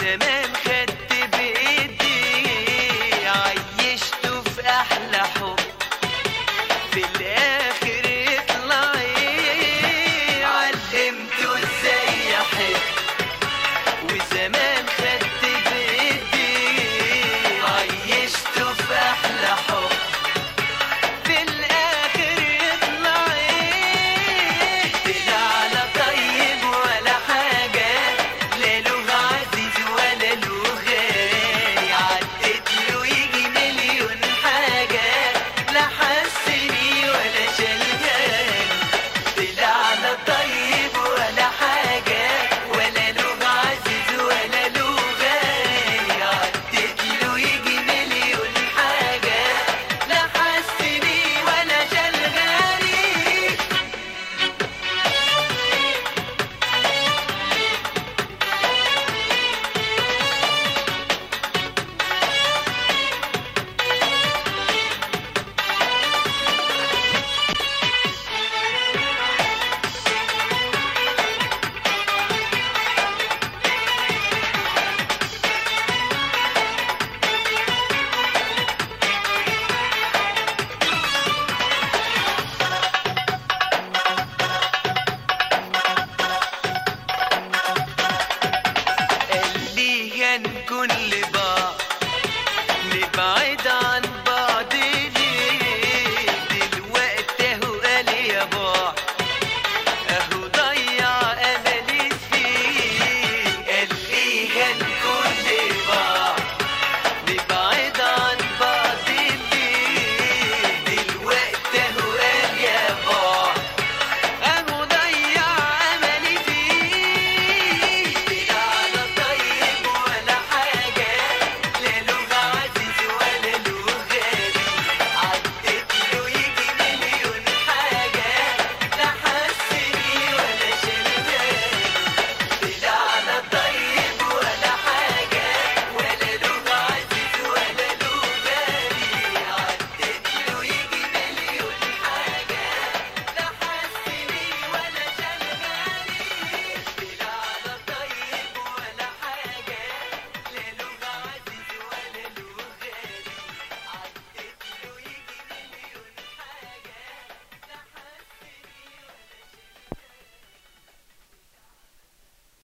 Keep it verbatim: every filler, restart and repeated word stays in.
وزمان خدت بايدي عيشته في احلى حب، في الاخر يطلع ايه؟ علمته ازاي احب وزمان خدت بايدي عيشته في احلى حب، في الاخر يطلع ايه؟ طلع لا طيب ولا حاجه، لا له عزيز ولا له غالي، عدت له يجي مليون حاجه، لا حسني ولا شالهاني. طلع لا طيب ولا حاجه، ولا له عزيز ولا له غالي، عدت له يجي مليون حاجه، لا حسني ولا شالهاني. قال لي هنكون لبعض، نبعد عن